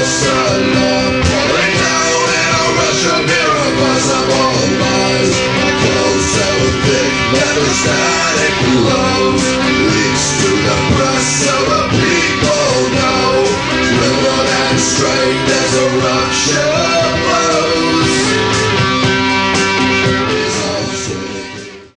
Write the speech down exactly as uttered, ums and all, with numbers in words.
false alarm, falling down in a rush of irreversible lies. My clothes so thick, metastatic blows, leaks to the press so the people know. Riveted and straight, there's a rupture.